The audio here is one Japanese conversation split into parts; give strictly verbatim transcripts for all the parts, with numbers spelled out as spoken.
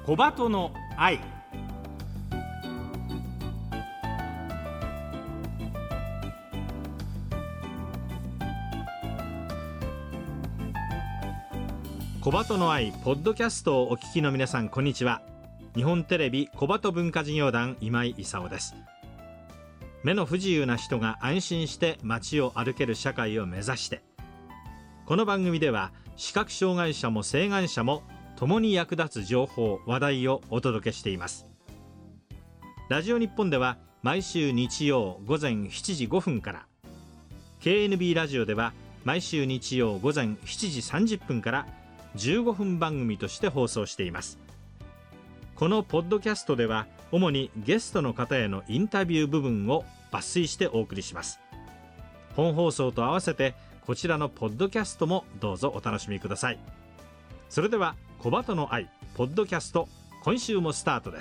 小鳩の愛。小鳩の愛ポッドキャストをお聞きの皆さん、こんにちは。日本テレビ小鳩文化事業団今井勲です。目の不自由な人が安心して街を歩ける社会を目指して、この番組では視覚障害者も晴眼者も共に役立つ情報話題をお届けしています。ラジオ日本では毎週日曜午前しちじごふんから、 ケーエヌビー ラジオでは毎週日曜午前しちじさんじゅっぷんからじゅうごふん番組として放送しています。このポッドキャストでは主にゲストの方へのインタビュー部分を抜粋してお送りします。本放送と合わせてこちらのポッドキャストもどうぞお楽しみください。それでは小鳩の愛ポッドキャスト、今週もスタートです。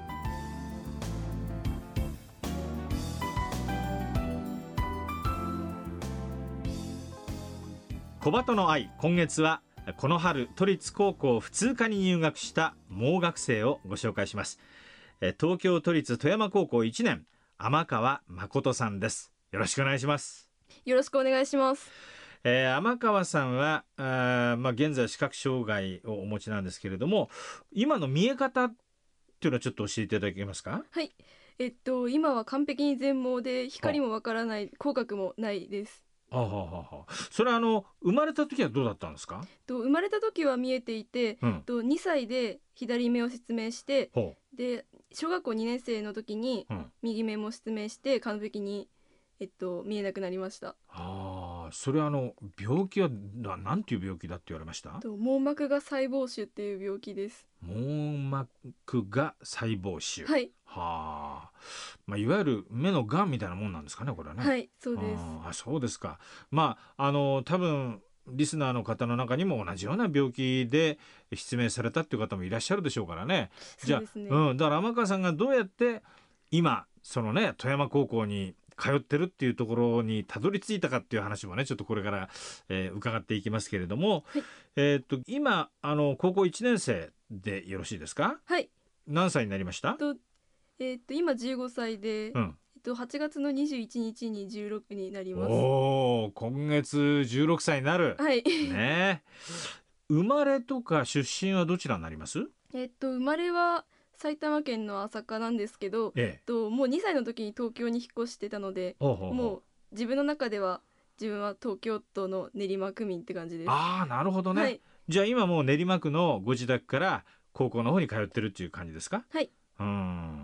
小鳩の愛、今月はこの春都立高校普通科に入学した盲学生をご紹介します。東京都立富山高校いちねん、天川誠さんです。よろしくお願いします。 よろしくお願いします。 えー、天川さんはあ、まあ、現在視覚障害をお持ちなんですけれども、今の見え方っていうのはちょっと教えていただけますか？ はい、えっと今は完璧に全盲で光もわからない、口角もないです。 はあはあはあ、それはあの生まれた時はどうだったんですか？ と生まれた時は見えていて、うん、とにさいで左目を失明して、で小学校にねん生の時に右目も失明して完璧に、えっと、見えなくなりました。 ああ、それはあの病気は何ていう病気だって言われました？ と網膜が細胞腫っていう病気です。 網膜が細胞腫、 はい、 はあ、まあ、いわゆる目のがんみたいなもんなんですかね、これはね。 はい、そうです。 ああ、そうですか。まああの多分リスナーの方の中にも同じような病気で失明されたっていう方もいらっしゃるでしょうからね。じゃあ、 そうですね。 うん、だから天川さんがどうやって今そのね富山高校に通ってるっていうところにたどり着いたかっていう話もね、ちょっとこれから、えー、伺っていきますけれども、はい、えー、っと今あの高校いちねん生でよろしいですか？ はい。 何歳になりました？ と、えー、っと今じゅうごさいで、うん、えっと、はちがつのにじゅういちにちにじゅうろくになります。 おー、今月じゅうろくさいになる、 はいね。生まれとか出身はどちらになります？ えっと生まれは埼玉県の朝霞なんですけど、ええ、ともうにさいの時に東京に引っ越してたので、ほうほうほう、もう自分の中では自分は東京都の練馬区民って感じです。 ああ、なるほどね、はい、じゃあ今もう練馬区のご自宅から高校の方に通ってるっていう感じですか？ はい。 うん、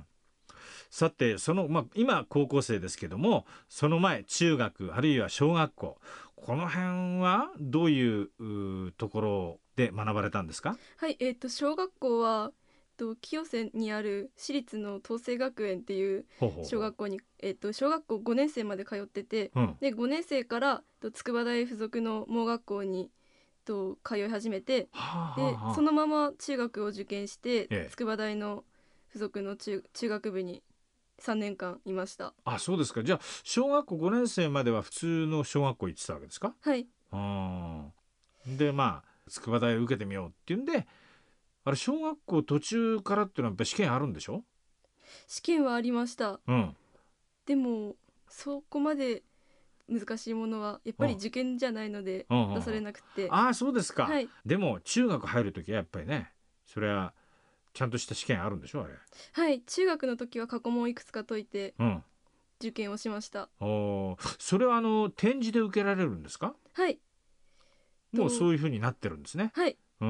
さてその、まあ、今高校生ですけども、その前中学あるいは小学校、この辺はどういう、うところで学ばれたんですか？ はい、えー、と小学校はと清瀬にある私立の東成学園っていう小学校に、えー、と小学校ごねん生まで通ってて、うん、でごねん生からと筑波大附属の盲学校にと通い始めて、はあはあ、でそのまま中学を受験して、ええ、筑波大の附属の 中, 中学部にさんねんかんいました。 あ、そうですか。じゃあ小学校ごねん生までは普通の小学校行ってたわけですか？ はい。 あ、でまあ筑波大を受けてみようっていうんで、あれ小学校途中からっていうのはやっぱり試験あるんでしょ？ 試験はありました、 うん、 でもそこまで難しいものはやっぱり受験じゃないので出されなくて、 うんうんうん、ああ、そうですか、 はい、 でも中学入るときはやっぱりね、それはちゃんとした試験あるんでしょ、あれ。 はい、中学の時は過去問をいくつか解いて、うん、受験をしました。 お、それはあの点字で受けられるんですか？ はい、 もうそういう風になってるんですね。 はい、 うん、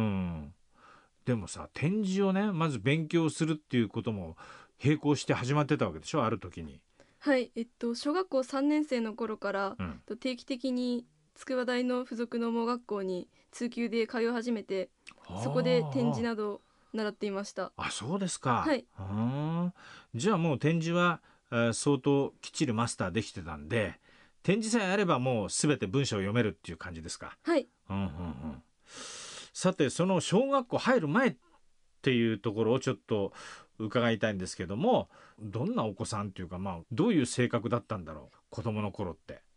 でもさ、点字をねまず勉強するっていうことも並行して始まってたわけでしょ、ある時に。 はい、えっと小学校さんねん生の頃から、うん、定期的に筑波大の附属の盲学校に通級で通い始めて、そこで点字など習っていました。 あ、そうですか。 はい。 あ、じゃあもう点字は相当きっちりマスターできてたんで、点字さえあればもう全て文章を読めるっていう感じですか？ はい。 うんうんうん、さてその小学校入る前っていうところをちょっと伺いたいんですけども、どんなお子さんっていうか、まあ、どういう性格だったんだろう、子供の頃って。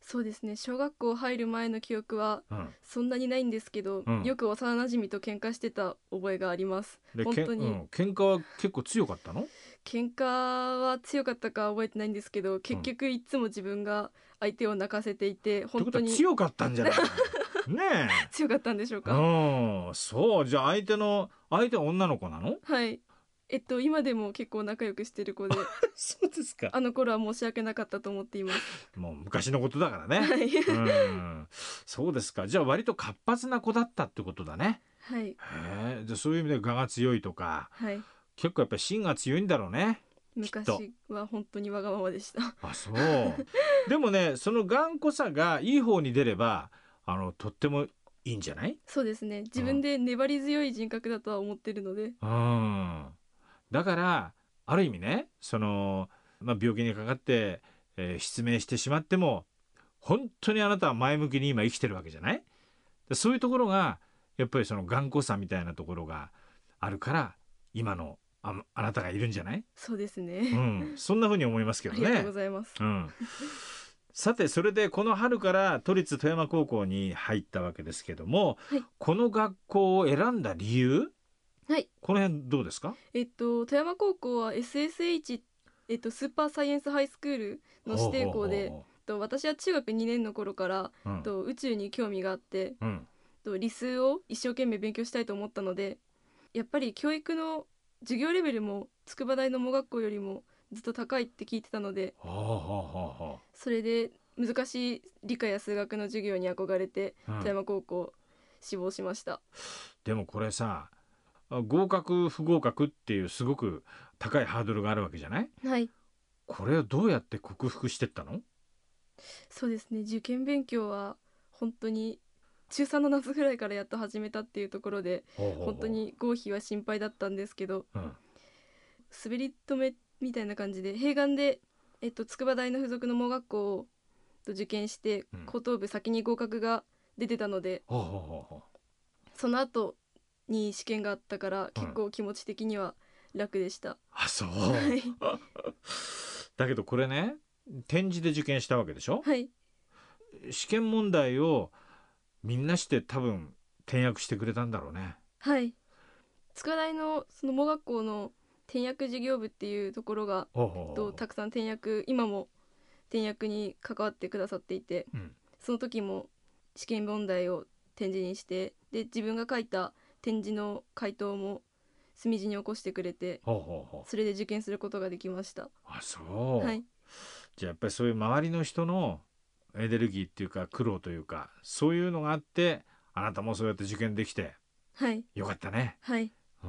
そうですね、小学校入る前の記憶はそんなにないんですけど、うん、よく幼なじみと喧嘩してた覚えがあります。 で本当に、 うん、喧嘩は結構強かったの？ 喧嘩は強かったか覚えてないんですけど、結局いつも自分が相手を泣かせていて、うん、本当に強かったんじゃないねえ強かったんでしょうか。 うん、そうじゃあ相手の相手は女の子なの？ はい、えっと今でも結構仲良くしてる子でそうですか。 あの頃は申し訳なかったと思っています。 もう昔のことだからね、 はい、 うん、そうですか。じゃあ割と活発な子だったってことだね。 はい。 へえ、じゃあそういう意味で我が強いとか、 はい、 結構やっぱり芯が強いんだろうね。 昔は本当にわがままでしたあ、そうでもね、その頑固さがいい方に出ればあのとってもいいんじゃない？ そうですね、自分で粘り強い人格だとは思ってるので、 うん、だからある意味ね、その、まあ、病気にかかって、えー失明してしまっても本当にあなたは前向きに今生きてるわけじゃない？そういうところがやっぱりその頑固さみたいなところがあるから今の あ, あなたがいるんじゃない？ そうですね、 うん、そんな風に思いますけどね。 ありがとうございます、 うん、さてそれでこの春から都立富山高校に入ったわけですけども、 はい、 この学校を選んだ理由、 はい、 この辺どうですか？ えっと富山高校は エスエスエイチ、えっと、スーパーサイエンスハイスクールの指定校で、と私は中学にねんの頃から、うん、と宇宙に興味があって、うん、と理数を一生懸命勉強したいと思ったので、やっぱり教育の授業レベルも筑波大の盲学校よりもずっと高いって聞いてたので、はあはあはあ、それで難しい理科や数学の授業に憧れて、うん、富山高校志望しました。 でもこれさ、合格不合格っていうすごく高いハードルがあるわけじゃない？ はい。これをどうやって克服してったの？ そうですね、受験勉強は本当に中さんの夏ぐらいからやっと始めたっていうところで、ほうほうほう、本当に合否は心配だったんですけど、うん、滑り止めみたいな感じで併願で、えっと、筑波大の附属の盲学校を受験して、うん、高等部先に合格が出てたので、ほうほうほうほう、その後に試験があったから結構気持ち的には楽でした、うん、 あ、そうだけどこれね、点字で受験したわけでしょ？ はい。 試験問題をみんなして多分転訳してくれたんだろうね。 はい。筑波大のその盲学校の転訳事業部っていうところがとたくさん転訳、今も転訳に関わってくださっていて、うん、その時も試験問題を点字にして、で自分が書いた点字の回答も墨字に起こしてくれて、ほうほうほう、それで受験することができました。 あ、そう、 はい。 じゃあやっぱりそういう周りの人のエネルギーっていうか苦労というかそういうのがあってあなたもそうやって受験できて、 はい、 よかったね。 はい、 うん、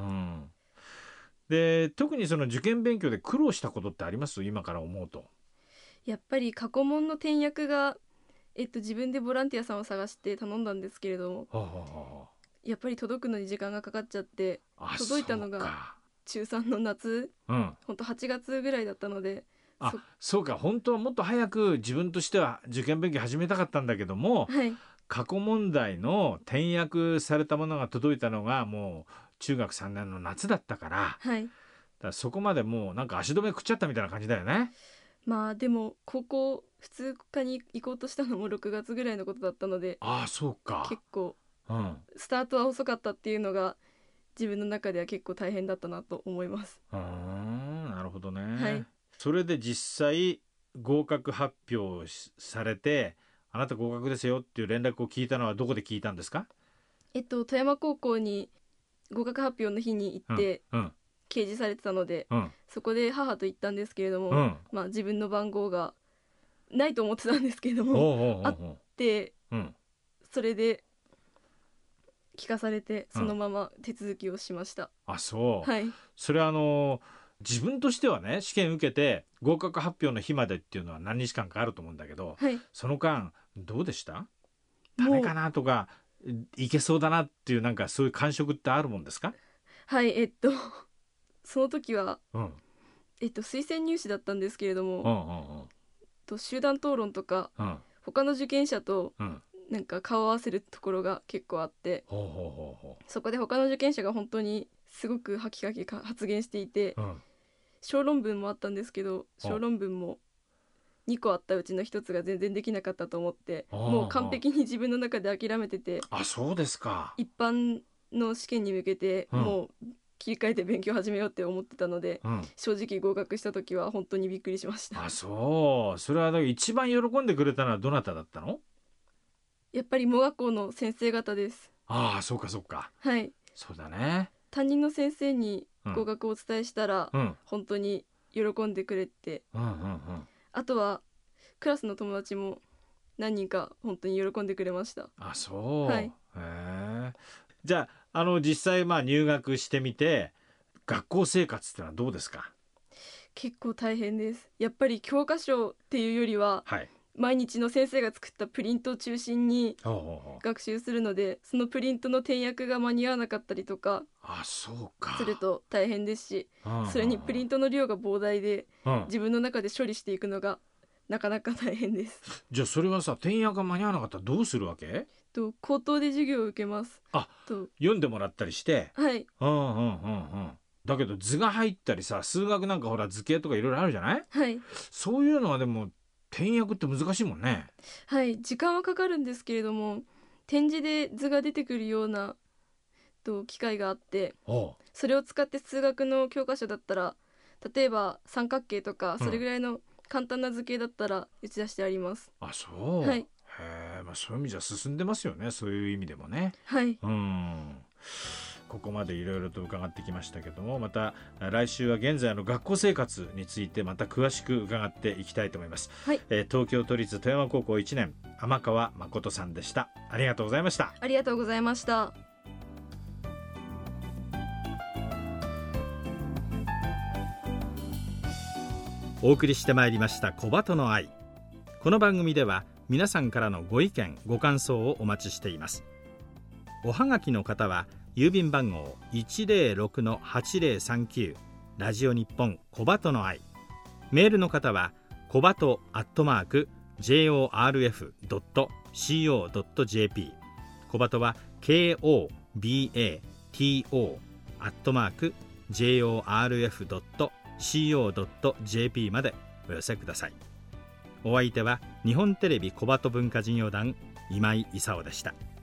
で特にその受験勉強で苦労したことってあります？今から思うと。 やっぱり過去問の転訳が、えっと、自分でボランティアさんを探して頼んだんですけれども、はあはあ、やっぱり届くのに時間がかかっちゃって、届いたのが中さんの夏、うん、ほんとはちがつぐらいだったので、 あ、そ, そうか、本当はもっと早く自分としては受験勉強始めたかったんだけども、はい、過去問題の転訳されたものが届いたのがもう中学さんねんの夏だったから、はい、だからそこまでもうなんか足止め食っちゃったみたいな感じだよね。 まあでも高校普通科に行こうとしたのもろくがつぐらいのことだったので、 ああそうか、 結構、うん、スタートは遅かったっていうのが自分の中では結構大変だったなと思います。 うーん、なるほどね、 はい、 それで実際合格発表されてあなた合格ですよっていう連絡を聞いたのはどこで聞いたんですか？ えっと富山高校に合格発表の日に行って、うんうん、掲示されてたので、うん、そこで母と行ったんですけれども、うん、まあ、自分の番号がないと思ってたんですけれども、おうおうおうおう、あって、うん、それで聞かされてそのまま手続きをしました、 うん、あ、そう、 はい、 それはあの自分としてはね、試験受けて合格発表の日までっていうのは何日間かあると思うんだけど、はい、その間どうでした？ダメかなとかいけそうだなっていうなんかそういう感触ってあるもんですか？ はい、えっとその時は、うん、えっと、推薦入試だったんですけれども、うんうんうん、と集団討論とか、うん、他の受験者となんか顔を合わせるところが結構あって、うん、そこで他の受験者が本当にすごくハキハキ発言していて、うん、小論文もあったんですけど小論文もにこあったうちのひとつが全然できなかったと思って、もう完璧に自分の中で諦めてて、 あ、そうですか。 一般の試験に向けてもう切り替えて勉強始めようって思ってたので、うん、正直合格した時は本当にびっくりしました。 あ、そう。それはだから一番喜んでくれたのはどなただったの？ やっぱり盲学校の先生方です。 ああ、そうかそうか。 はい。 そうだね。 担任の先生に合格をお伝えしたら、うん、本当に喜んでくれて、うんうんうん、あとはクラスの友達も何人か本当に喜んでくれました。 あ、そう。 はい。 へえ。じゃあ、あの実際まあ入学してみて学校生活ってのはどうですか？ 結構大変です。やっぱり教科書っていうよりは、はい、毎日の先生が作ったプリントを中心に学習するので、そのプリントの点訳が間に合わなかったりとかすると大変ですし、それにプリントの量が膨大で、自分の中で処理していくのがなかなか大変です。 じゃあそれはさ、点訳が間に合わなかったらどうするわけ？ と口頭で授業を受けます。 あ、と読んでもらったりして。 はい。 うんうんうんうん。だけど図が入ったりさ、数学なんかほら図形とかいろいろあるじゃない？ はい。 そういうのはでも点訳って難しいもんね。 はい、時間はかかるんですけれども、点字で図が出てくるようなと機械があって、それを使って数学の教科書だったら、例えば三角形とかそれぐらいの簡単な図形だったら打ち出してあります。 うん、あ、そう。 はい。 へえ、まあ、そういう意味じゃ進んでますよね。そういう意味でもね。 はい。 うん。ここまでいろいろと伺ってきましたけども、また来週は現在の学校生活についてまた詳しく伺っていきたいと思います。 はい。 えー、東京都立富山高校いちねん天川誠さんでした。ありがとうございました。 ありがとうございました。 お送りしてまいりました小鳩の愛。この番組では皆さんからのご意見ご感想をお待ちしています。おはがきの方は郵便番号 いちぜろろくのはちぜろさんきゅう ラジオ日本小鳩の愛。メールの方は小鳩アットマーク ジェイオーアールエフドットシーオードットジェーピー、 小鳩は ケーオービーエーティーオー アットマーク ジェイオーアールエフドットシーオードットジェーピー までお寄せください。お相手は日本テレビ小鳩文化事業団今井勲でした。